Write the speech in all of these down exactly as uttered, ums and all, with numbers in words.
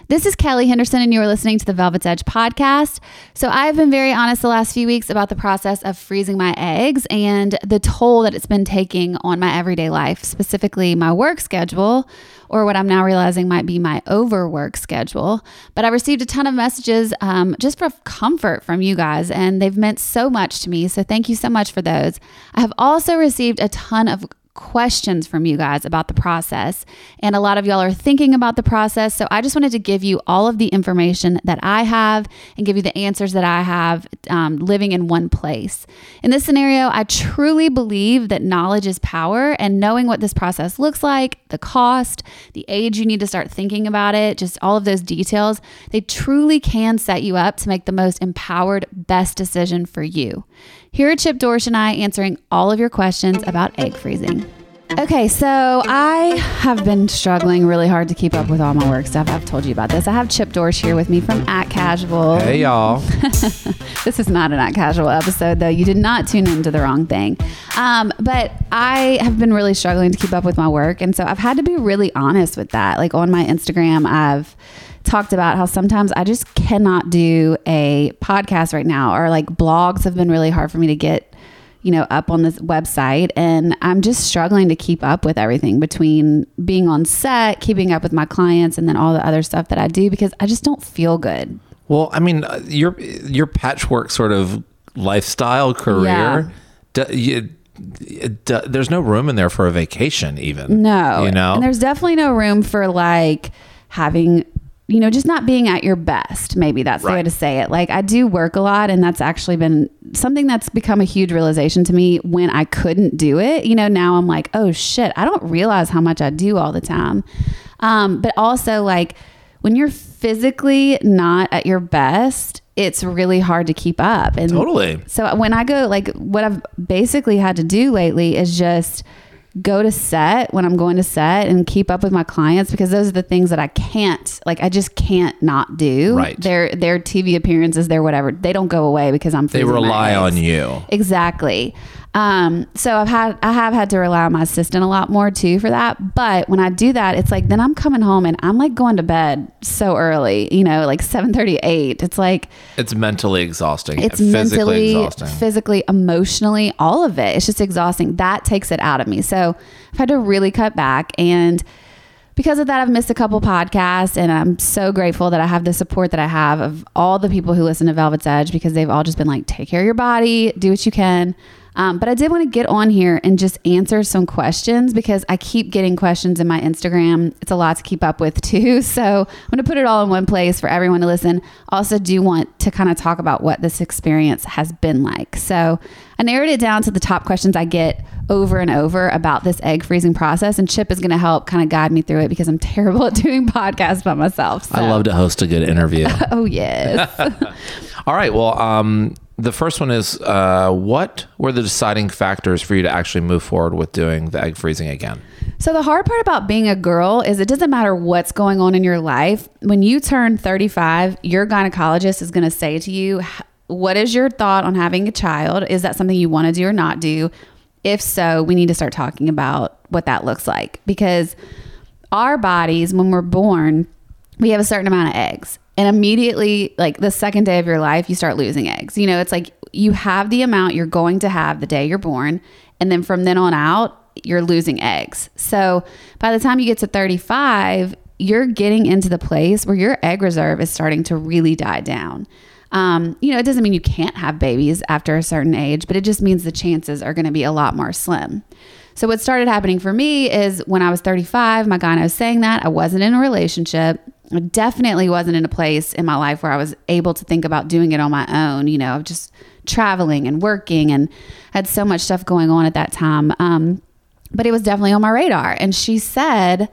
This is Kelly Henderson, and you are listening to the Velvet's Edge podcast. So I've been very honest the last few weeks about the process of freezing my eggs and the toll that it's been taking on my everyday life, specifically my work schedule, or what I'm now realizing might be my overwork schedule. But I received a ton of messages um, just for comfort from you guys, and they've meant so much to me. So thank you so much for those. I have also received a ton of questions from you guys about the process, and a lot of y'all are thinking about the process. So I just wanted to give you all of the information that I have and give you the answers that I have um, living in one place. In this scenario, I truly believe that knowledge is power, and knowing what this process looks like, the cost, the age you need to start thinking about it, just all of those details, they truly can set you up to make the most empowered, best decision for you. Here are Chip Dorsch and I answering all of your questions about egg freezing. Okay, so I have been struggling really hard to keep up with all my work stuff. I've told you about this. I have Chip Dorsch here with me from At Casual. Hey, y'all. This is not an At Casual episode, though. You did not tune into the wrong thing. Um, but I have been really struggling to keep up with my work, and so I've had to be really honest with that. Like on my Instagram, I've talked about how sometimes I just cannot do a podcast right now, or like blogs have been really hard for me to get, you know, up on this website. And I'm just struggling to keep up with everything between being on set, keeping up with my clients, and then all the other stuff that I do because I just don't feel good. Well, I mean, your your patchwork sort of lifestyle career, Yeah. d- you, d- there's no room in there for a vacation even. No. You know? And there's definitely no room for like having, you know, just not being at your best. Maybe that's the Right. way to say it. Like I do work a lot, and that's actually been something that's become a huge realization to me when I couldn't do it. You know, now I'm like, oh shit, I don't realize how much I do all the time. Um, but also like when you're physically not at your best, it's really hard to keep up. And Totally. so when I go, like what I've basically had to do lately is just go to set when I'm going to set and keep up with my clients, because those are the things that I can't, like, I just can't not do. Right. Their, their T V appearances, their whatever, they don't go away because I'm They freezing my rely eggs. on you. Exactly. Um, so I've had, I have had to rely on my assistant a lot more too for that. But when I do that, it's like, then I'm coming home and I'm like going to bed so early, you know, like seven thirty, eight. It's like, It's mentally exhausting. it's physically mentally, exhausting. physically, emotionally, all of it. It's just exhausting. That takes it out of me. So I've had to really cut back, and because of that, I've missed a couple podcasts, and I'm so grateful that I have the support that I have of all the people who listen to Velvet's Edge, because they've all just been like, take care of your body, do what you can. Um, but I did want to get on here and just answer some questions, because I keep getting questions in my Instagram. It's a lot to keep up with too. So I'm going to put it all in one place for everyone to listen. Also do want to kind of talk about what this experience has been like. So I narrowed it down to the top questions I get over and over about this egg freezing process, and Chip is going to help kind of guide me through it because I'm terrible at doing podcasts by myself. So. I love to host a good interview. Oh, yes. All right. Well, um, the first one is, uh, what were the deciding factors for you to actually move forward with doing the egg freezing again? So the hard part about being a girl is it doesn't matter what's going on in your life. When you turn thirty-five, your gynecologist is going to say to you, what is your thought on having a child? Is that something you want to do or not do? If so, we need to start talking about what that looks like, because our bodies, when we're born, we have a certain amount of eggs. And immediately, like the second day of your life, you start losing eggs. You know, it's like you have the amount you're going to have the day you're born. And then from then on out, you're losing eggs. So by the time you get to thirty-five, you're getting into the place where your egg reserve is starting to really die down. Um, you know, it doesn't mean you can't have babies after a certain age, but it just means the chances are going to be a lot more slim. So what started happening for me is when I was thirty-five, my gyno was saying that I wasn't in a relationship. I definitely wasn't in a place in my life where I was able to think about doing it on my own. You know, just traveling and working, and had so much stuff going on at that time. Um, but it was definitely on my radar. And she said,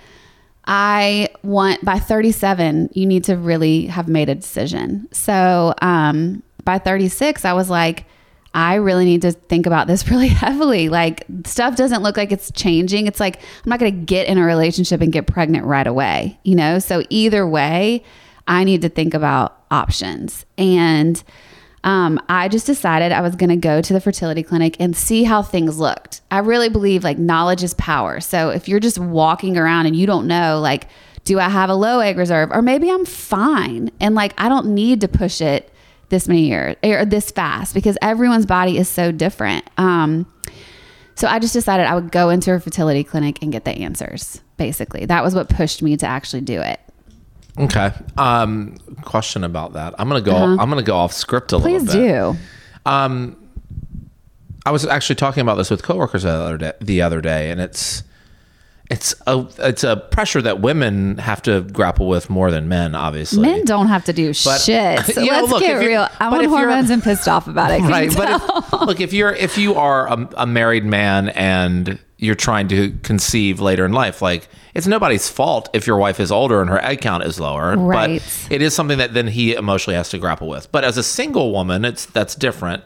I want, by thirty-seven, you need to really have made a decision. So um, by thirty-six, I was like, I really need to think about this really heavily. Like, stuff doesn't look like it's changing. It's like, I'm not going to get in a relationship and get pregnant right away, you know? So either way, I need to think about options. And um, I just decided I was going to go to the fertility clinic and see how things looked. I really believe like knowledge is power. So if you're just walking around and you don't know, like, Do I have a low egg reserve? Or maybe I'm fine. And like, I don't need to push it this many years or this fast because everyone's body is so different. Um, so I just decided I would go into a fertility clinic and get the answers. Basically, that was what pushed me to actually do it. Okay. Um, question about that. I'm going to go, Uh-huh. I'm going to go off script a Please little bit. do. Um, I was actually talking about this with coworkers the other day, the other day, and it's it's a it's a pressure that women have to grapple with more than men, obviously. Men don't have to do But, shit. So you know, let's look, get if you're- real. I'm but on if you're- hormones and pissed off about it. Can Right, you but tell? if, look, if you're if you are a, a married man and you're trying to conceive later in life, like it's nobody's fault if your wife is older and her egg count is lower. Right. But it is something that then he emotionally has to grapple with. But as a single woman, it's that's different.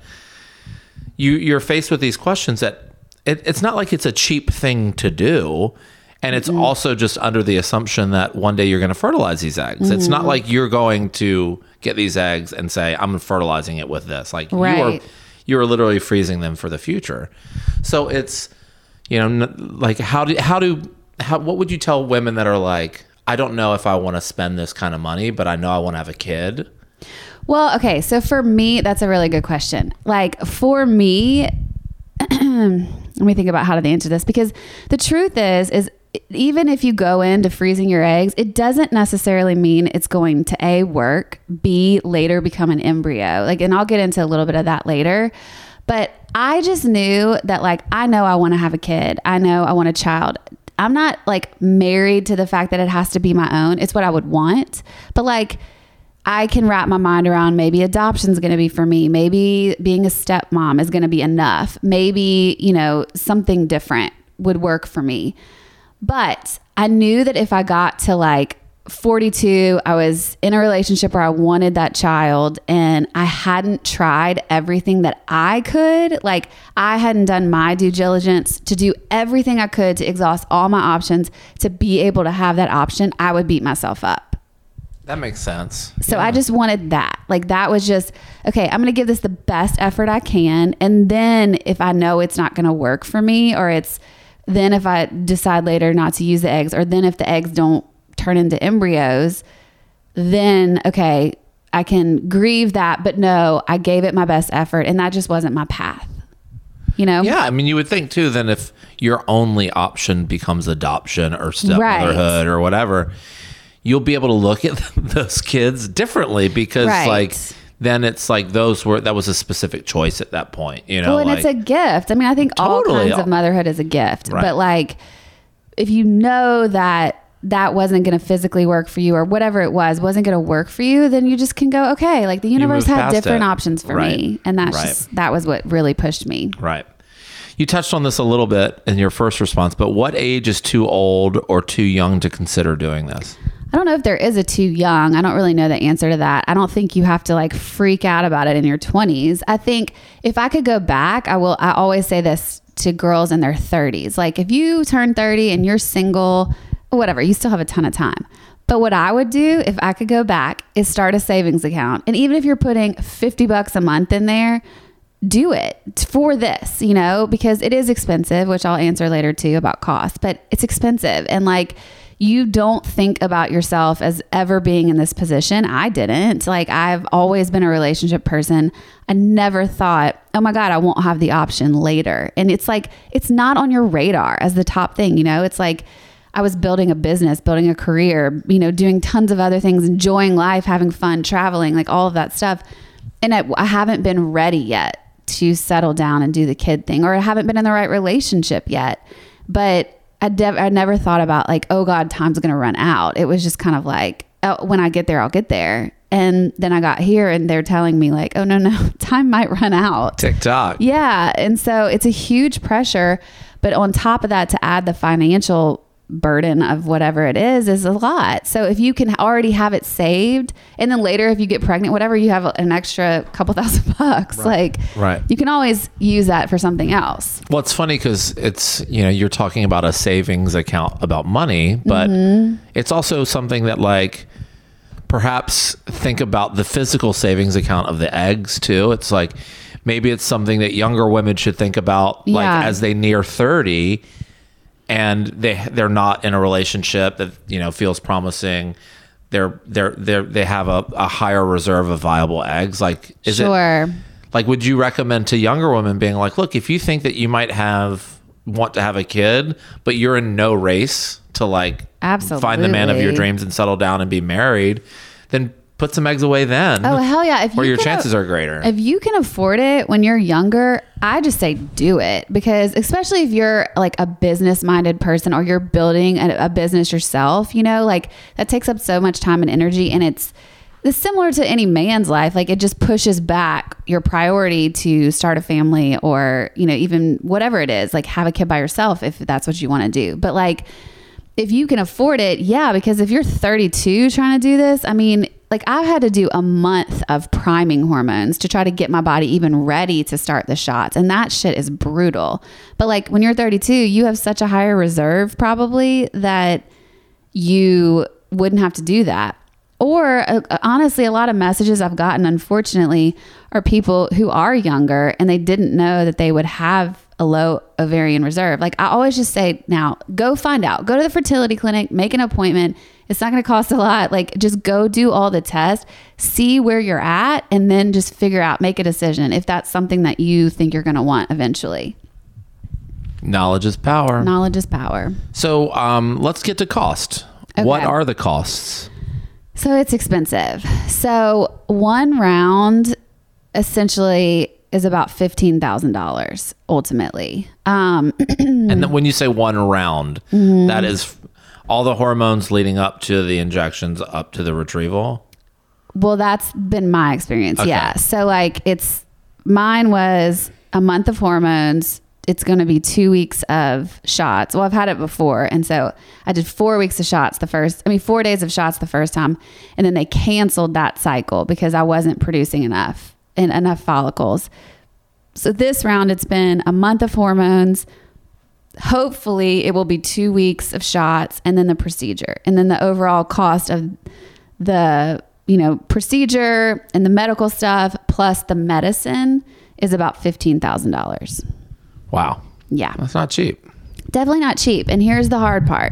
You you're faced with these questions that it, it's not like it's a cheap thing to do. And it's mm-hmm. also just under the assumption that one day you're going to fertilize these eggs. Mm-hmm. It's not like you're going to get these eggs and say, I'm fertilizing it with this. Like right. you are, you are literally freezing them for the future. So it's, you know, like how do, how do, how, what would you tell women that are like, I don't know if I want to spend this kind of money, but I know I want to have a kid? Well, okay. So for me, that's a really good question. Like for me, let me think about how to answer this, because the truth is, is even if you go into freezing your eggs, it doesn't necessarily mean it's going to A, work, B, later become an embryo. Like, and I'll get into a little bit of that later. But I just knew that, like, I know I want to have a kid. I know I want a child. I'm not like married to the fact that it has to be my own. It's what I would want. But like, I can wrap my mind around maybe adoption is going to be for me. Maybe being a stepmom is going to be enough. Maybe, you know, something different would work for me. But I knew that if I got to like forty-two, I was in a relationship where I wanted that child and I hadn't tried everything that I could. Like I hadn't done my due diligence to do everything I could to exhaust all my options to be able to have that option. I would beat myself up. That makes sense. So yeah. I just wanted that. Like that was just, okay, I'm going to give this the best effort I can. And then if I know it's not going to work for me, or it's, then if I decide later not to use the eggs, or then if the eggs don't turn into embryos, then, okay, I can grieve that, but no, I gave it my best effort and that just wasn't my path, you know? Yeah. I mean, you would think too, then if your only option becomes adoption or stepmotherhood right. or whatever, you'll be able to look at those kids differently because right. like, then it's like those were, that was a specific choice at that point, you know? Well, and like, it's a gift. I mean, I think totally. all kinds of motherhood is a gift, right. but like, if you know that that wasn't going to physically work for you or whatever it was, wasn't going to work for you, then you just can go, okay, like the universe had different it. options for right. me. And that's right. just, that was what really pushed me. Right. You touched on this a little bit in your first response, but what age is too old or too young to consider doing this? I don't know if there is a too young. I don't really know the answer to that. I don't think you have to like freak out about it in your twenties. I think if I could go back, I will. I always say this to girls in their thirties. Like if you turn thirty and you're single, whatever, you still have a ton of time. But what I would do if I could go back is start a savings account. And even if you're putting fifty bucks a month in there, do it for this, you know, because it is expensive, which I'll answer later too about cost, but it's expensive. And like, you don't think about yourself as ever being in this position. I didn't. Like, I've always been a relationship person. I never thought, oh my God, I won't have the option later. And it's like, it's not on your radar as the top thing. You know, it's like I was building a business, building a career, you know, doing tons of other things, enjoying life, having fun, traveling, like all of that stuff. And I, I haven't been ready yet to settle down and do the kid thing, or I haven't been in the right relationship yet. But I, dev- I never thought about like, oh God, time's going to run out. It was just kind of like, oh, when I get there, I'll get there. And then I got here and they're telling me like, oh no, no, time might run out. TikTok. Yeah. And so it's a huge pressure, but on top of that, to add the financial burden of whatever it is, is a lot. So if you can already have it saved, and then later, if you get pregnant, whatever, you have an extra couple thousand bucks, right. like right. you can always use that for something else. Well, it's funny because it's, you know, you're talking about a savings account about money, but mm-hmm. it's also something that like, perhaps think about the physical savings account of the eggs too. It's like, maybe it's something that younger women should think about, yeah. like as they near thirty, and they they're not in a relationship that, you know, feels promising, they're they're they're they have a, a higher reserve of viable eggs. Like, is sure. it like, would you recommend to younger women being like, look, if you think that you might have want to have a kid, but you're in no race to like Absolutely. find the man of your dreams and settle down and be married, then put some eggs away then. Oh, hell yeah. If where you your can, chances are greater. If you can afford it when you're younger, I just say do it, because especially if you're like a business minded person or you're building a, a business yourself, you know, like that takes up so much time and energy, and it's, it's similar to any man's life. Like it just pushes back your priority to start a family, or, you know, even whatever it is, like have a kid by yourself if that's what you want to do. But like, if you can afford it, yeah, because if you're thirty-two trying to do this, I mean, like I've had to do a month of priming hormones to try to get my body even ready to start the shots. And that shit is brutal. But like when you're thirty-two, you have such a higher reserve probably that you wouldn't have to do that. Or uh, honestly, a lot of messages I've gotten, unfortunately, are people who are younger and they didn't know that they would have a low ovarian reserve. Like I always just say, now go find out, go to the fertility clinic, make an appointment. It's not going to cost a lot. Like just go do all the tests, see where you're at, and then just figure out, make a decision if that's something that you think you're going to want eventually. Knowledge is power. Knowledge is power. So um, let's get to cost. Okay. What are the costs? So it's expensive. So one round essentially is about fifteen thousand dollars ultimately. Um, and then when you say one round, mm-hmm. that is all the hormones leading up to the injections up to the retrieval? Well, that's been my experience. Okay. Yeah. So like it's, mine was a month of hormones. It's going to be two weeks of shots. Well, I've had it before. And so I did four weeks of shots the first, I mean, four days of shots the first time. And then they canceled that cycle because I wasn't producing enough and enough follicles. So this round, it's been a month of hormones. Hopefully it will be two weeks of shots and then the procedure. And then the overall cost of the, you know, procedure and the medical stuff plus the medicine is about fifteen thousand dollars. Wow. Yeah. That's not cheap. Definitely not cheap. And here's the hard part.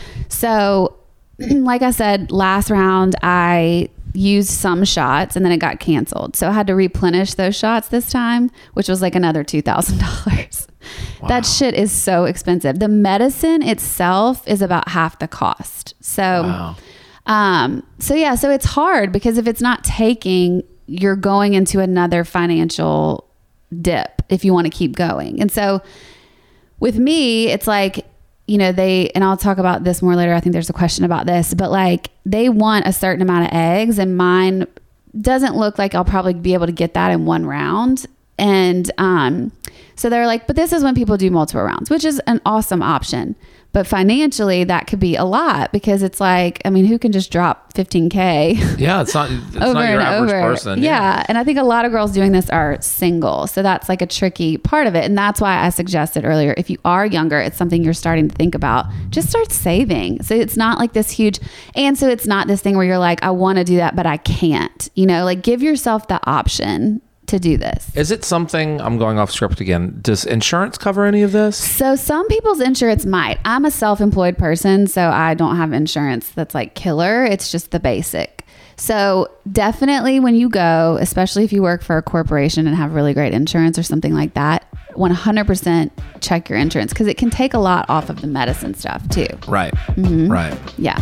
So like I said, last round, I used some shots and then it got canceled. So I had to replenish those shots this time, which was like another two thousand dollars. Wow. That shit is so expensive. The medicine itself is about half the cost. So, wow. um, so yeah, so it's hard because if it's not taking, you're going into another financial dip if you want to keep going. And so with me, it's like, you know, they, and I'll talk about this more later. I think there's a question about this, but like they want a certain amount of eggs and mine doesn't look like I'll probably be able to get that in one round. And, um, so they're like, but this is when people do multiple rounds, which is an awesome option. But financially, that could be a lot because it's like, I mean, who can just drop fifteen K? Yeah, it's not, it's over not your and average over. person. Yeah. yeah. And I think a lot of girls doing this are single. So that's like a tricky part of it. And that's why I suggested earlier, if you are younger, it's something you're starting to think about, just start saving. So it's not like this huge, and so it's not this thing where you're like, I want to do that, but I can't, you know, like give yourself the option to do this. Is it something, I'm going off script again, does insurance cover any of this? So some people's insurance might. I'm a self-employed person, so I don't have insurance that's like killer. It's just the basic. So definitely when you go, especially if you work for a corporation and have really great insurance or something like that, one hundred percent check your insurance because it can take a lot off of the medicine stuff too. Right. Mm-hmm. Right. Yeah.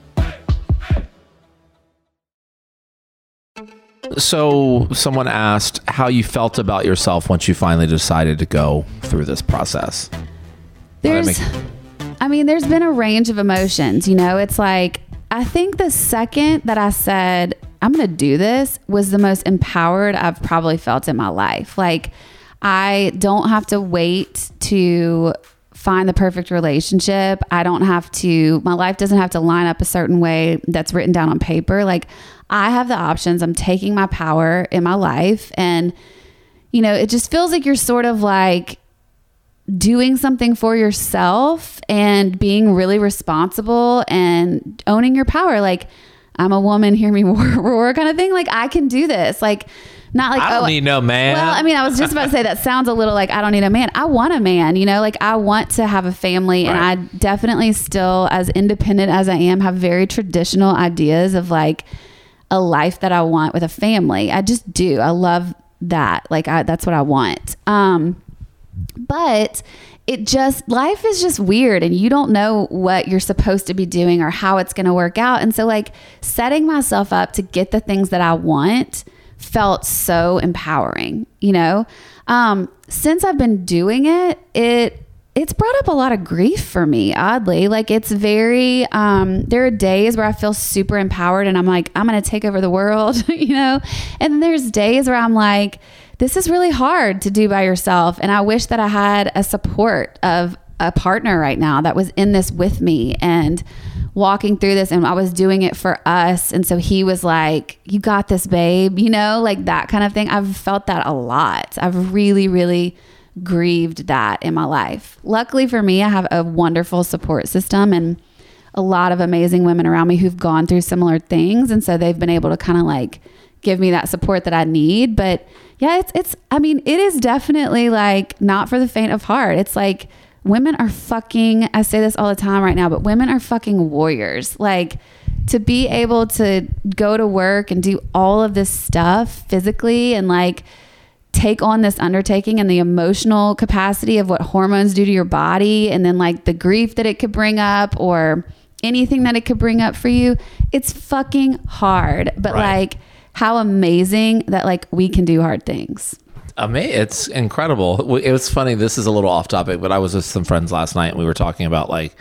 So someone asked how you felt about yourself once you finally decided to go through this process. There's, make- I mean, there's been a range of emotions, you know, it's like, I think the second that I said, I'm going to do this was the most empowered I've probably felt in my life. Like I don't have to wait to find the perfect relationship. I don't have to, my life doesn't have to line up a certain way that's written down on paper. Like I have the options. I'm taking my power in my life. And, you know, it just feels like you're sort of like doing something for yourself and being really responsible and owning your power. Like I'm a woman, hear me roar, roar kind of thing. Like I can do this. Like not like, I don't oh, need no man. Well, I mean, I was just about to say that sounds a little like I don't need a man. I want a man, you know, like I want to have a family and Right. I definitely still, as independent as I am, have very traditional ideas of like a life that I want with a family. I just do. I love that. Like I, that's what I want. Um, but it just, life is just weird and you don't know what you're supposed to be doing or how it's going to work out. And so like setting myself up to get the things that I want felt so empowering, you know? Um, since I've been doing it, it, it's brought up a lot of grief for me, oddly. Like it's very, um, there are days where I feel super empowered and I'm like, I'm going to take over the world, you know? And then there's days where I'm like, this is really hard to do by yourself. And I wish that I had a support of a partner right now that was in this with me and walking through this, and I was doing it for us. And so he was like, you got this, babe, you know, like that kind of thing. I've felt that a lot. I've really, really grieved that in my life. Luckily for me, I have a wonderful support system and a lot of amazing women around me who've gone through similar things. And so they've been able to kind of like give me that support that I need. But yeah, it's, it's, I mean, it is definitely like not for the faint of heart. It's like, women are fucking, I say this all the time right now, but women are fucking warriors. Like to be able to go to work and do all of this stuff physically and like take on this undertaking and the emotional capacity of what hormones do to your body. And then like the grief that it could bring up or anything that it could bring up for you. It's fucking hard, but Right. like how amazing that like we can do hard things. I mean, it's incredible. It was funny. This is a little off topic, but I was with some friends last night and we were talking about like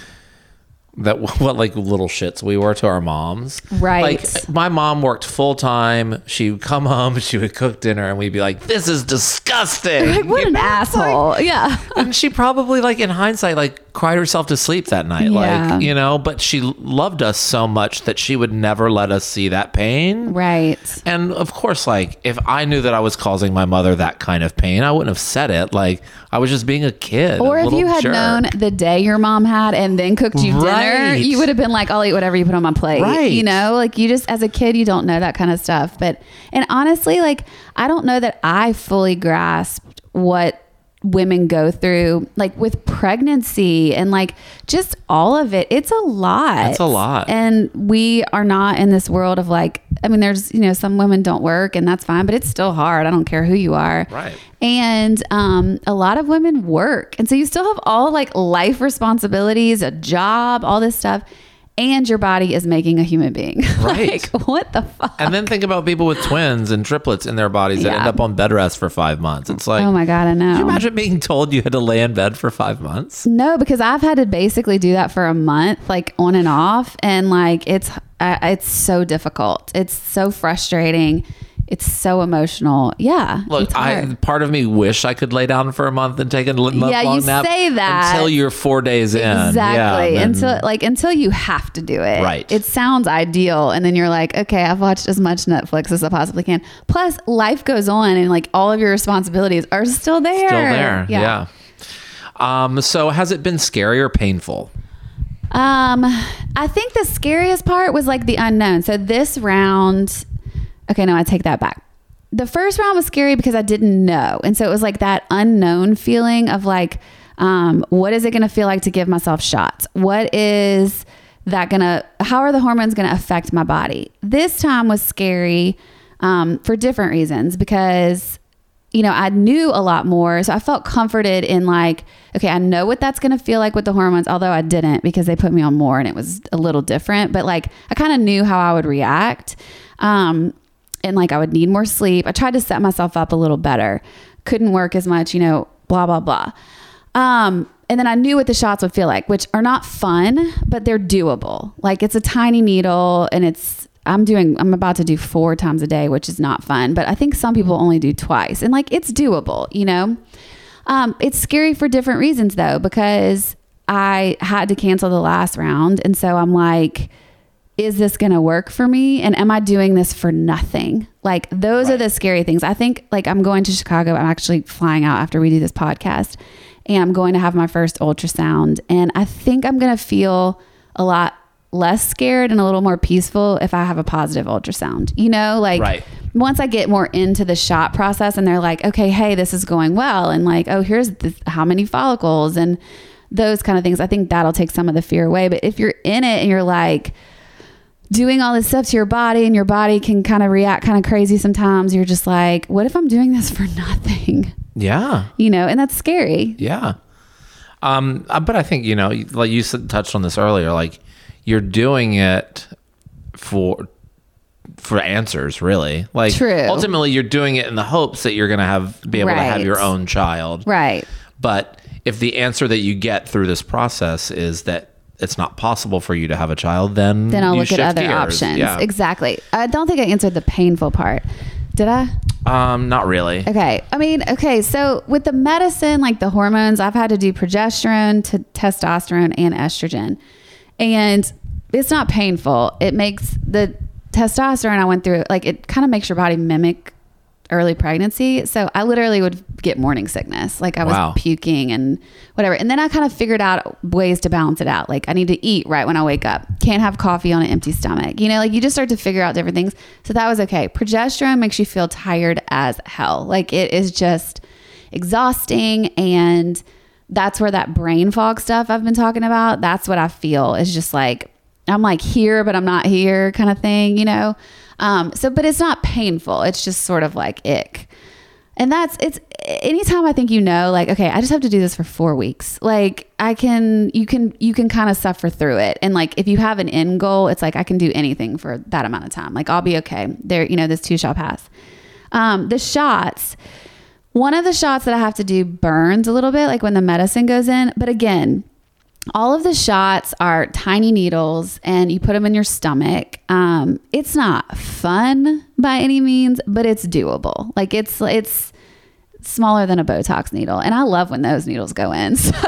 that, what like little shits we were to our moms. Right. Like my mom worked full time. She would come home, she would cook dinner and we'd be like, this is disgusting. Like what You an know? asshole. Like, yeah. and she probably like in hindsight, like cried herself to sleep that night. Yeah. Like, you know, but she loved us so much that she would never let us see that pain. Right. And of course, like if I knew that I was causing my mother that kind of pain, I wouldn't have said it. Like I was just being a kid. Or a if little you had jerk. known the day your mom had and then cooked you dinner, Right. you would have been like, I'll eat whatever you put on my plate. Right. You know, like you just, as a kid, you don't know that kind of stuff. But, and honestly, like, I don't know that I fully grasped what women go through, like with pregnancy and like just all of it. It's a lot. It's a lot. And we are not in this world of like, I mean, there's, you know, some women don't work and that's fine, but it's still hard. I don't care who you are. Right. And um, a lot of women work. And so you still have all like life responsibilities, a job, all this stuff. And your body is making a human being. Right. Like, what the fuck? And then think about people with twins and triplets in their bodies that Yeah. end up on bed rest for five months. It's like, Oh my God, I know. Can you imagine being told you had to lay in bed for five months? No, because I've had to basically do that for a month, like on and off. And like, it's, uh, it's so difficult. It's so frustrating. It's so emotional. Yeah. Look, it's I hard. part of me wish I could lay down for a month and take a month Yeah, you long nap. say that. Until you're four days in. Exactly. Yeah, then- until like until you have to do it. Right. It sounds ideal. And then you're like, okay, I've watched as much Netflix as I possibly can. Plus life goes on and like all of your responsibilities are still there. Still there. Yeah. Um, so has it been scary or painful? Um, I think the scariest part was like the unknown. So this round, okay, no, I take that back. The first round was scary because I didn't know. And so it was like that unknown feeling of like, um, what is it going to feel like to give myself shots? What is that going to, how are the hormones going to affect my body? This time was scary, um, for different reasons because, you know, I knew a lot more. So I felt comforted in like, okay, I know what that's going to feel like with the hormones, although I didn't because they put me on more and it was a little different, but like, I kind of knew how I would react. Um, and like, I would need more sleep. I tried to set myself up a little better. Couldn't work as much, you know, blah, blah, blah. Um, and then I knew what the shots would feel like, which are not fun, but they're doable. Like it's a tiny needle and it's, I'm doing, I'm about to do four times a day, which is not fun, but I think some people only do twice and like, it's doable, you know? Um, it's scary for different reasons though, because I had to cancel the last round. And so I'm like, is this going to work for me? And am I doing this for nothing? Like those Right. are the scary things. I think like I'm going to Chicago. I'm actually flying out after we do this podcast and I'm going to have my first ultrasound. And I think I'm going to feel a lot less scared and a little more peaceful if I have a positive ultrasound, you know, like Right. once I get more into the shot process and they're like, okay, hey, this is going well. And like, oh, here's the, how many follicles and those kind of things. I think that'll take some of the fear away. But if you're in it and you're like doing all this stuff to your body and your body can kind of react kind of crazy sometimes, you're just like, what if I'm doing this for nothing? Yeah. You know, and that's scary. Yeah. Um, uh, but I think, you know, like you said, touched on this earlier, like you're doing it for, for answers, really. Like True. ultimately you're doing it in the hopes that you're going to have, be able to have Right. your own child. Right. But if the answer that you get through this process is that it's not possible for you to have a child, then Then I'll you look at shift other gears. options. Yeah. Exactly. I don't think I answered the painful part. Did I? Um, not really. Okay. I mean, okay. So with the medicine, like the hormones, I've had to do progesterone, to testosterone, and estrogen. And it's not painful. It makes the testosterone I went through, like it kind of makes your body mimic early pregnancy. So I literally would get morning sickness. Like I was Wow. puking and whatever. And then I kind of figured out ways to balance it out. Like I need to eat right when I wake up. Can't have coffee on an empty stomach. You know, like you just start to figure out different things. So that was okay. Progesterone makes you feel tired as hell. Like it is just exhausting. And that's where that brain fog stuff I've been talking about, that's what I feel is just like, I'm like here, but I'm not here kind of thing, you know? Um, so, but it's not painful. It's just sort of like ick. And that's, it's anytime I think, you know, like, okay, I just have to do this for four weeks. Like I can, you can, you can kind of suffer through it. And like, if you have an end goal, it's like, I can do anything for that amount of time. Like I'll be okay there. You know, this too shall pass. Um, the shots, one of the shots that I have to do burns a little bit, like when the medicine goes in, but again, all of the shots are tiny needles and you put them in your stomach. Um, it's not fun by any means, but it's doable. Like it's, it's smaller than a Botox needle. And I love when those needles go in. So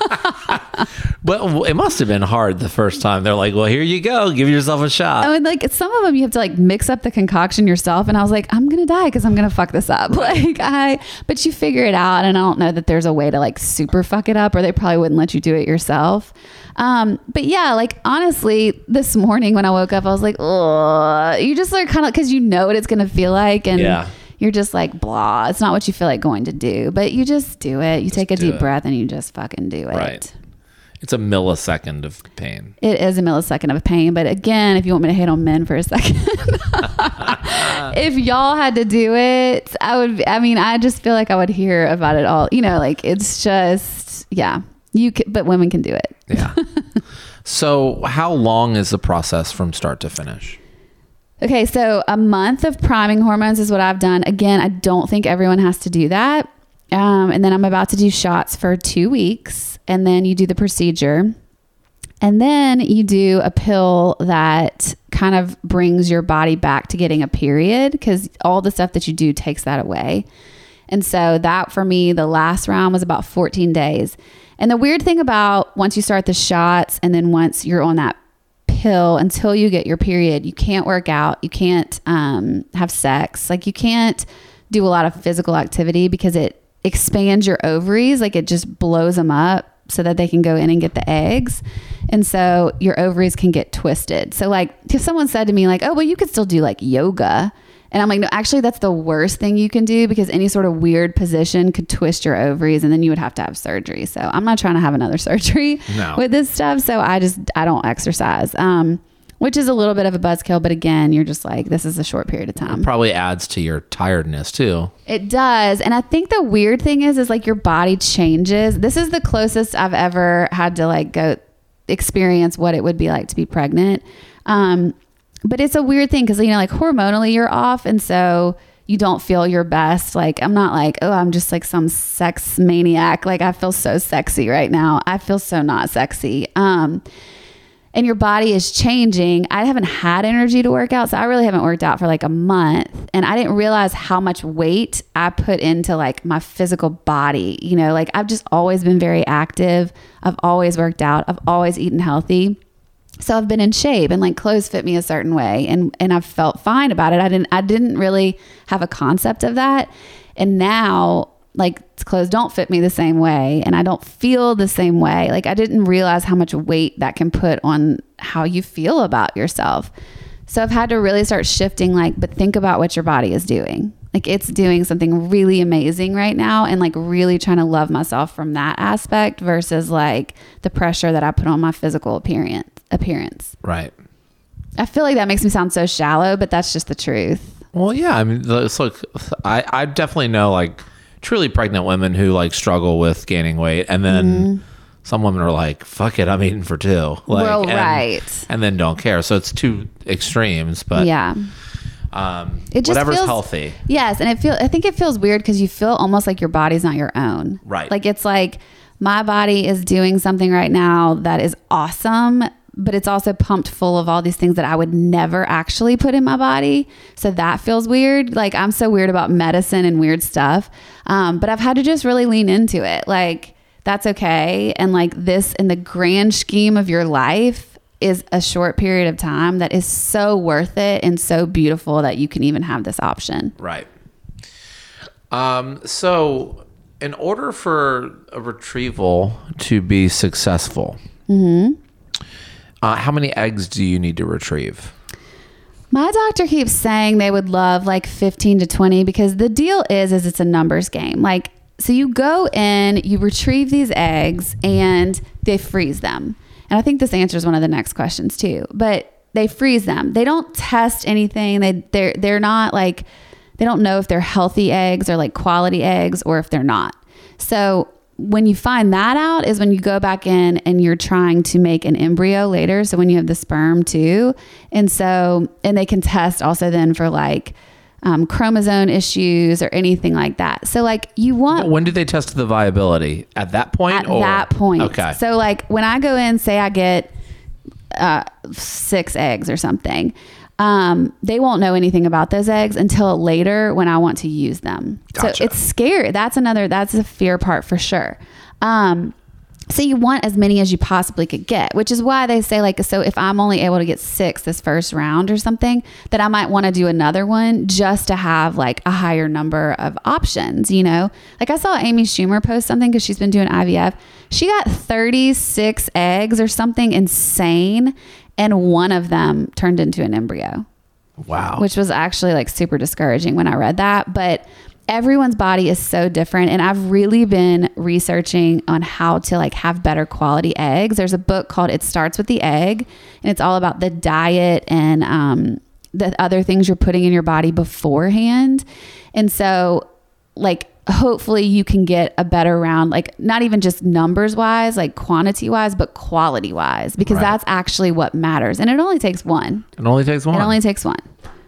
But it must have been hard the first time. They're like, well, here you go. Give yourself a shot. I mean, like some of them you have to like mix up the concoction yourself. And I was like, I'm going to die because I'm going to fuck this up. Like I, but you figure it out. And I don't know that there's a way to like super fuck it up, or they probably wouldn't let you do it yourself. Um, but yeah, like honestly, this morning when I woke up, I was like, oh, you just like kind of, cause you know what it's going to feel like. And Yeah. you're just like, blah, it's not what you feel like going to do, but you just do it. You take a do deep it. breath and you just fucking do it. Right. It's a millisecond of pain. It is a millisecond of pain. But again, if you want me to hate on men for a second, if y'all had to do it, I would, I mean, I just feel like I would hear about it all, you know, like it's just, yeah, you can, but women can do it. Yeah. So how long is the process from start to finish? Okay. So a month of priming hormones is what I've done. Again, I don't think everyone has to do that. Um, and then I'm about to do shots for two weeks and then you do the procedure and then you do a pill that kind of brings your body back to getting a period because all the stuff that you do takes that away. And so that for me, the last round was about fourteen days. And the weird thing about once you start the shots and then once you're on that pill until you get your period, you can't work out. You can't um, have sex. Like you can't do a lot of physical activity because it expands your ovaries. Like it just blows them up so that they can go in and get the eggs. And so your ovaries can get twisted. So like if someone said to me like, oh, well, you could still do like yoga. And I'm like, no, actually that's the worst thing you can do because any sort of weird position could twist your ovaries and then you would have to have surgery. So I'm not trying to have another surgery No. with this stuff. So I just, I don't exercise, um, which is a little bit of a buzzkill. But again, you're just like, this is a short period of time. Probably adds to your tiredness too. It does. And I think the weird thing is, is like your body changes. This is the closest I've ever had to like go experience what it would be like to be pregnant. Um, but it's a weird thing because, you know, like hormonally you're off. And so you don't feel your best. Like, I'm not like, oh, I'm just like some sex maniac. Like I feel so sexy right now. I feel so not sexy. Um, and your body is changing. I haven't had energy to work out. So I really haven't worked out for like a month. And I didn't realize how much weight I put into like my physical body. You know, like I've just always been very active. I've always worked out. I've always eaten healthy. So I've been in shape and like clothes fit me a certain way and, and I've felt fine about it. I didn't, I didn't really have a concept of that. And now like clothes don't fit me the same way and I don't feel the same way. Like I didn't realize how much weight that can put on how you feel about yourself. So I've had to really start shifting, like, but think about what your body is doing. Like, it's doing something really amazing right now, and like really trying to love myself from that aspect versus like the pressure that I put on my physical appearance appearance. Right. I feel like that makes me sound so shallow, but that's just the truth. Well, yeah. I mean, it's like, I, I definitely know like truly pregnant women who like struggle with gaining weight, and then mm-hmm. some women are like, fuck it, I'm eating for two. Like, well, and, right. And then don't care. So it's two extremes, but yeah. Um, it just whatever's feels, healthy. Yes. And it feel, I think it feels weird because you feel almost like your body's not your own. Right. Like, it's like my body is doing something right now that is awesome, but it's also pumped full of all these things that I would never actually put in my body. So that feels weird. Like, I'm so weird about medicine and weird stuff. Um, but I've had to just really lean into it. Like, that's okay. And like, this in the grand scheme of your life is a short period of time that is so worth it and so beautiful that you can even have this option. Right. Um, so in order for a retrieval to be successful, mm-hmm. uh, how many eggs do you need to retrieve? My doctor keeps saying they would love like fifteen to twenty, because the deal is, is it's a numbers game. Like, so you go in, you retrieve these eggs and they freeze them. And I think this answers one of the next questions too, but they freeze them. They don't test anything. They, they're, they're not like, they don't know if they're healthy eggs or like quality eggs or if they're not. So when you find that out is when you go back in and you're trying to make an embryo later. So when you have the sperm too. And so, and they can test also then for like um, chromosome issues or anything like that. So like you want... But when do they test the viability? At that point? At or? that point. Okay. So like when I go in, say I get uh, six eggs or something, um, they won't know anything about those eggs until later when I want to use them. Gotcha. So it's scary. That's another, that's a fear part for sure. Um, so you want as many as you possibly could get, which is why they say like, so if I'm only able to get six this first round or something, that I might want to do another one just to have like a higher number of options, you know? Like I saw Amy Schumer post something because she's been doing I V F. She got thirty-six eggs or something insane, and one of them turned into an embryo. Wow. Which was actually like super discouraging when I read that. But everyone's body is so different. And I've really been researching on how to like have better quality eggs. There's a book called It Starts with the Egg, and it's all about the diet and um, the other things you're putting in your body beforehand. And so like, hopefully you can get a better round, like not even just numbers wise, like quantity wise, but quality wise, because right. that's actually what matters. And it only takes one. It only takes one. It only takes one.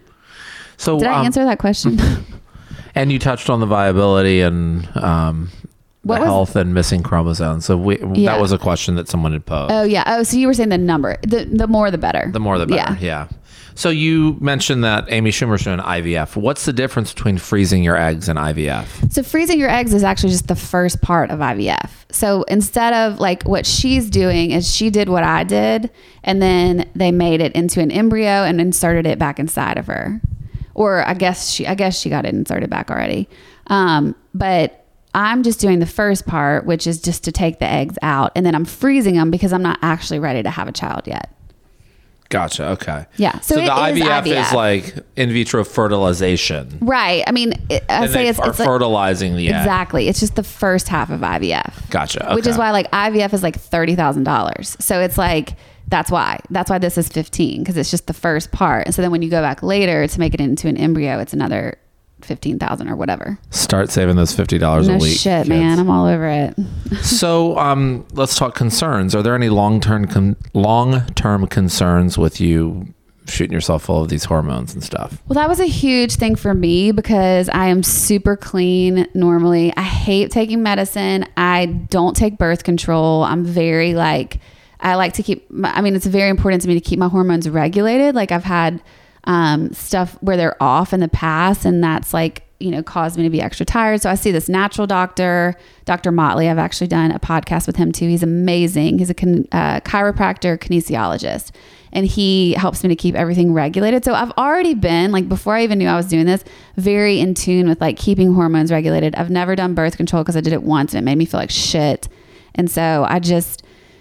So did I um, answer that question? And you touched on the viability and um, the what health was, and missing chromosomes. So we, yeah. that was a question that someone had posed. Oh yeah. Oh, so you were saying the number, the, the more, the better. The more, the better. Yeah. yeah. So you mentioned that Amy Schumer's doing I V F. What's the difference between freezing your eggs and I V F? So freezing your eggs is actually just the first part of I V F. So instead of like what she's doing is she did what I did, and then they made it into an embryo and inserted it back inside of her. Or I guess she, I guess she got it inserted back already. Um, but I'm just doing the first part, which is just to take the eggs out, and then I'm freezing them because I'm not actually ready to have a child yet. Gotcha. Okay. Yeah. So, so the I V F, I V F is like in vitro fertilization. Right. I mean, it, I and say it's, are it's fertilizing like, the egg. Exactly. It's just the first half of I V F. Gotcha. Okay. Which is why like I V F is like thirty thousand dollars. So it's like, that's why. That's why this is fifteen, because it's just the first part. And so then when you go back later to make it into an embryo, it's another fifteen thousand or whatever. Start saving those fifty dollars no a week. Shit, kids. Man. I'm all over it. So um, let's talk concerns. Are there any long-term con- long-term concerns with you shooting yourself full of these hormones and stuff? Well, that was a huge thing for me because I am super clean normally. I hate taking medicine. I don't take birth control. I'm very like, I like to keep, my, I mean, it's very important to me to keep my hormones regulated. Like I've had um, stuff where they're off in the past, and that's like, you know, caused me to be extra tired. So I see this natural doctor, Doctor Motley. I've actually done a podcast with him too. He's amazing. He's a con- uh, chiropractor, kinesiologist, and he helps me to keep everything regulated. So I've already been like, before I even knew I was doing this, very in tune with like keeping hormones regulated. I've never done birth control because I did it once and it made me feel like shit. And so I just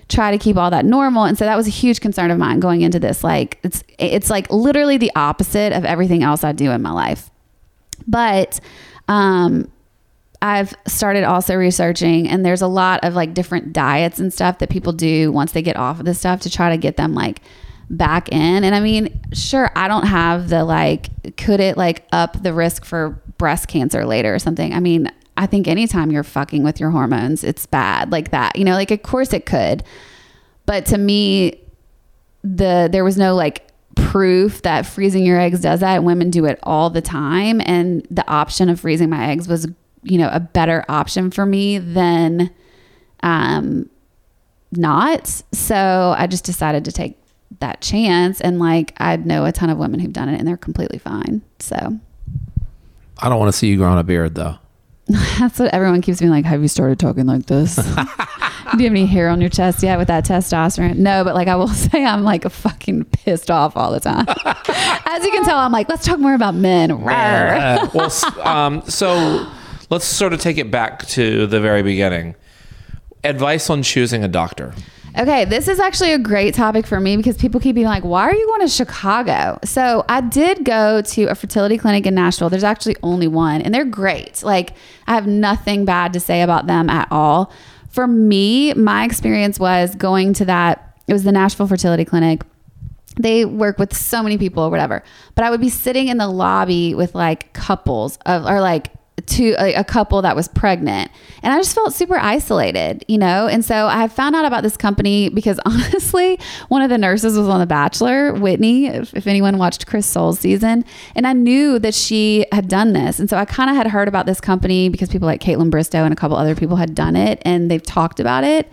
try to keep all that normal. And so that was a huge concern of mine going into this. Like it's, it's like literally the opposite of everything else I do in my life. But, um, I've started also researching, and there's a lot of like different diets and stuff that people do once they get off of this stuff to try to get them like back in. And I mean, sure, I don't have the like, could it like up the risk for breast cancer later or something? I mean, I think anytime you're fucking with your hormones, it's bad like that, you know, like of course it could. But to me, the there was no like proof that freezing your eggs does that. Women do it all the time. And the option of freezing my eggs was, you know, a better option for me than um, not. So I just decided to take that chance. And like, I know a ton of women who've done it and they're completely fine. So I don't want to see you growing a beard though. That's what everyone keeps being like, have you started talking like this? Do you have any hair on your chest yet with that testosterone? No, but like I will say I'm like fucking pissed off all the time. As you can tell, I'm like, let's talk more about men. Uh, well, um, so let's sort of take it back to the very beginning. Advice on choosing a doctor. Okay, this is actually a great topic for me because people keep being like, why are you going to Chicago? So I did go to a fertility clinic in Nashville. There's actually only one, and they're great. Like, I have nothing bad to say about them at all. For me, my experience was going to that, it was the Nashville Fertility Clinic. They work with so many people or whatever, but I would be sitting in the lobby with like couples of, or like to a, a couple that was pregnant, and I just felt super isolated, you know? And so I found out about this company because honestly, one of the nurses was on The Bachelor, Whitney, if, if anyone watched Chris Soules' season, and I knew that she had done this. And so I kind of had heard about this company because people like Caitlin Bristow and a couple other people had done it and they've talked about it.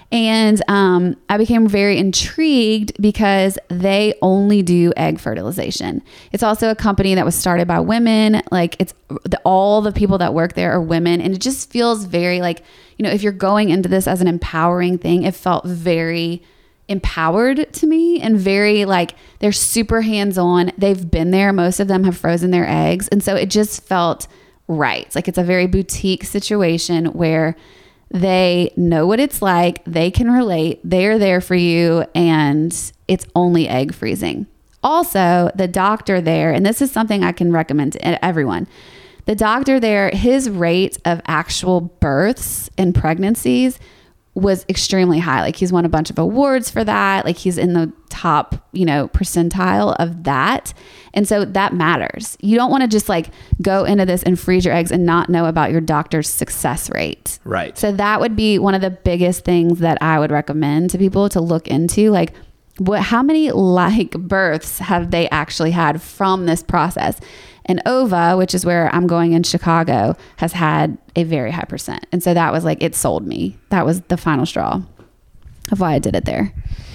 And um, I became very intrigued because they only do egg fertilization. It's also a company that was started by women. Like it's the, all the people that work there are women. And it just feels very like, you know, if you're going into this as an empowering thing, it felt very empowered to me and very like they're super hands-on. They've been there. Most of them have frozen their eggs. And so it just felt right. Like it's a very boutique situation where they know what it's like. They can relate. They're there for you. And it's only egg freezing. Also, the doctor there, and this is something I can recommend to everyone. The doctor there, his rate of actual births and pregnancies was extremely high. Like he's won a bunch of awards for that. Like he's in the top, you know, percentile of that. And so that matters. You don't want to just like go into this and freeze your eggs and not know about your doctor's success rate. Right. So that would be one of the biggest things that I would recommend to people to look into. Like what, how many like births have they actually had from this process? And OVA, which is where I'm going in Chicago, has had a very high percent. And so that was like, it sold me. That was the final straw of why I did it there.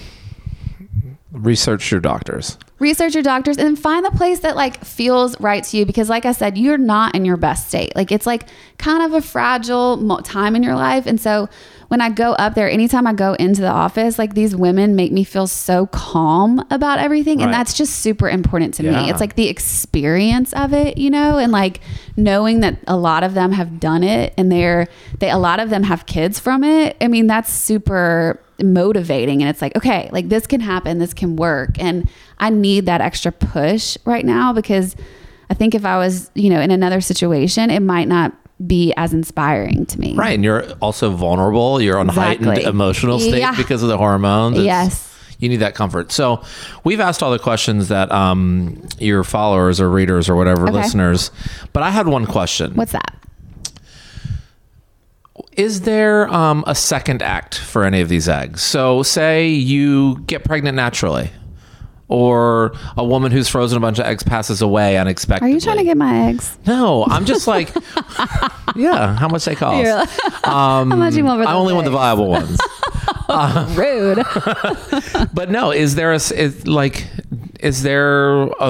Research your doctors. Research your doctors and then find the place that like feels right to you. Because like I said, you're not in your best state. Like it's like kind of a fragile time in your life. And so when I go up there, anytime I go into the office, like these women make me feel so calm about everything. Right. And that's just super important to yeah. me. It's like the experience of it, you know, and like knowing that a lot of them have done it and they're, they, a lot of them have kids from it. I mean, that's super motivating. And it's like, okay, like this can happen, this can work. And I need that extra push right now because I think if I was, you know, in another situation, it might not be as inspiring to me. Right. And you're also vulnerable. You're on exactly. heightened emotional state yeah. because of the hormones. It's, yes. You need that comfort. So we've asked all the questions that um, your followers or readers or whatever, okay. listeners, but I had one question. What's that? Is there um, a second act for any of these eggs? So say you get pregnant naturally, or a woman who's frozen a bunch of eggs passes away unexpectedly. Are you trying to get my eggs? No, I'm just like, yeah, how much they cost? Like, um, how much you want for I only eggs? want the viable ones. uh, Rude. But no, is there a, is, like, is there a,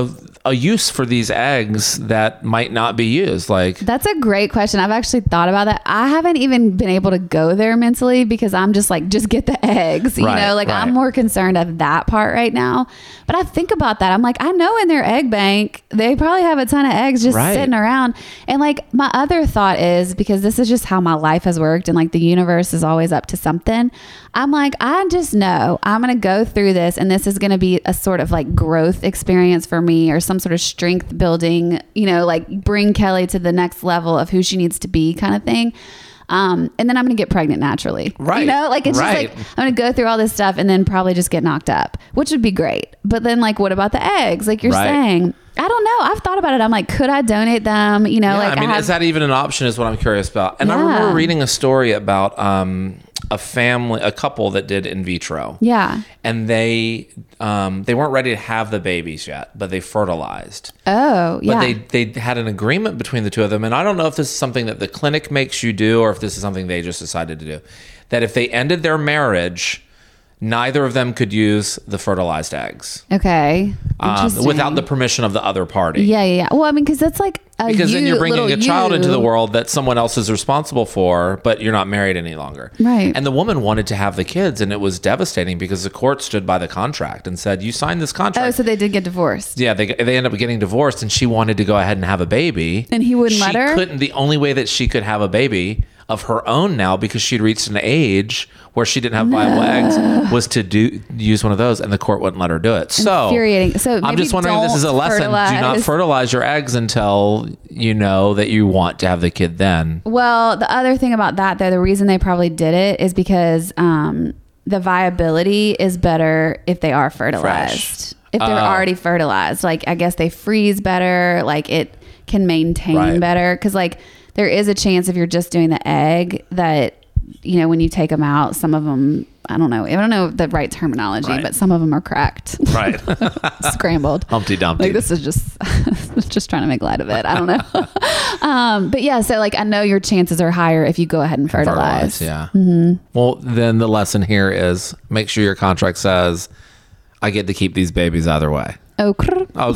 a use for these eggs that might not be used. Like, that's a great question. I've actually thought about that. I haven't even been able to go there mentally because I'm just like, just get the eggs, you Right, know, like right. I'm more concerned of that part right now. But I think about that. I'm like, I know in their egg bank, they probably have a ton of eggs just Right. sitting around. And like my other thought is, because this is just how my life has worked and like the universe is always up to something. I'm like, I just know I'm going to go through this and this is going to be a sort of like growth experience for me, or some sort of strength building, you know, like bring Kelly to the next level of who she needs to be kind of thing. Um, and then I'm going to get pregnant naturally, Right. You know, like it's Right. just like, I'm going to go through all this stuff and then probably just get knocked up, which would be great. But then like, what about the eggs? Like you're Right. saying, I don't know. I've thought about it. I'm like, could I donate them? You know, yeah, like I mean, have, is that even an option is what I'm curious about. And I Yeah. remember reading a story about um, a family, a couple that did in vitro. yeah. And they um, they weren't ready to have the babies yet, but they fertilized. Oh, yeah. But they they had an agreement between the two of them, and I don't know if this is something that the clinic makes you do or if this is something they just decided to do. That if they ended their marriage, neither of them could use the fertilized eggs okay. um, Interesting. without the permission of the other party. Yeah, yeah, yeah. Well, I mean, because that's like a Because then you- you're bringing little a child you. into the world that someone else is responsible for, but you're not married any longer. Right. And the woman wanted to have the kids, and it was devastating because the court stood by the contract and said, "You signed this contract." Oh, so they did get divorced. Yeah, they they ended up getting divorced, and she wanted to go ahead and have a baby. And he wouldn't she let her? Couldn't. The only way that she could have a baby of her own now, because she'd reached an age where she didn't have viable eggs, was to do use one of those, and the court wouldn't let her do it. So Infuriating. So I'm maybe just wondering if this is a don't lesson. Do not fertilize. fertilize your eggs until you know that you want to have the kid then. Well, the other thing about that, though, the reason they probably did it is because um, the viability is better if they are fertilized. Fresh. If they're Oh. already fertilized, like I guess they freeze better, like it can maintain Right. better. Because like there is a chance if you're just doing the egg that, you know, when you take them out, some of them, I don't know, I don't know the right terminology, Right. but some of them are cracked, Right. scrambled. Humpty Dumpty. Like this is just just trying to make light of it. I don't know. um, but yeah, so like I know your chances are higher if you go ahead and fertilize. Fertilize, yeah. Mm-hmm. Well, then the lesson here is make sure your contract says, I get to keep these babies either way. Oh, crrr. Oh,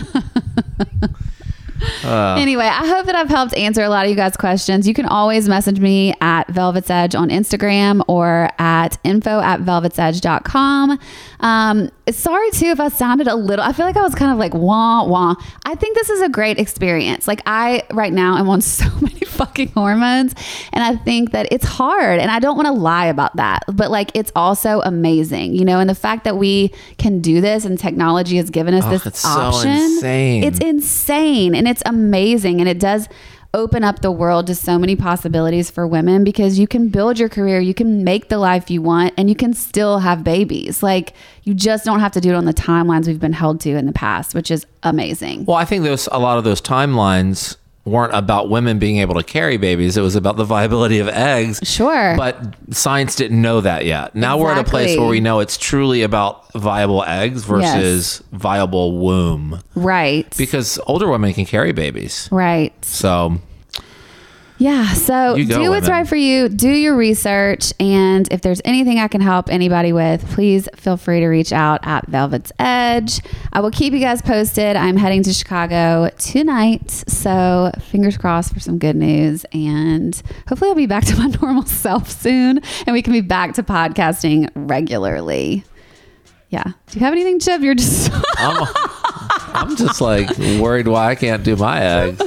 grrr. Anyway, I hope that I've helped answer a lot of you guys' questions. You can always message me at Velvet's Edge on Instagram or at info at velvet's edge dot com. Um, sorry too if I sounded a little, I feel like I was kind of like wah wah. I think this is a great experience. Like I, right now, I'm on so many fucking hormones and I think that it's hard and I don't want to lie about that, but like it's also amazing, you know, and the fact that we can do this and technology has given us Oh, this it's so option. insane. It's insane and it's amazing and it does open up the world to so many possibilities for women because you can build your career, you can make the life you want, and you can still have babies. Like you just don't have to do it on the timelines we've been held to in the past, which is amazing. Well, I think those a lot of those timelines weren't about women being able to carry babies. It was about the viability of eggs. Sure. But science didn't know that yet. Now we're at a place Exactly. where we know it's truly about viable eggs versus viable womb. Right. Because older women can carry babies. Right. So Yeah. So You go, do what's women. right for you. Do your research. And if there's anything I can help anybody with, please feel free to reach out at Velvet's Edge. I will keep you guys posted. I'm heading to Chicago tonight. So fingers crossed for some good news. And hopefully I'll be back to my normal self soon and we can be back to podcasting regularly. Yeah. Do you have anything, Chip? You're just... I'm, I'm just like worried why I can't do my eggs.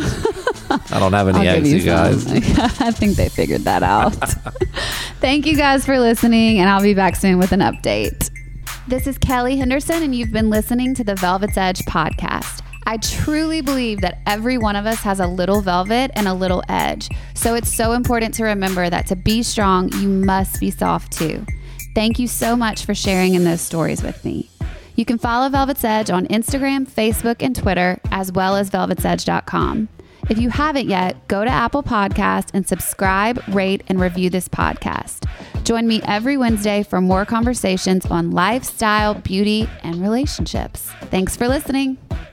I don't have any I'll give eggs, you guys. some. I think they figured that out. Thank you guys for listening, and I'll be back soon with an update. This is Kelly Henderson, and you've been listening to the Velvet's Edge podcast. I truly believe that every one of us has a little velvet and a little edge. So it's so important to remember that to be strong, you must be soft too. Thank you so much for sharing in those stories with me. You can follow Velvet's Edge on Instagram, Facebook, and Twitter, as well as velvets edge dot com. If you haven't yet, go to Apple Podcast and subscribe, rate, and review this podcast. Join me every Wednesday for more conversations on lifestyle, beauty, and relationships. Thanks for listening.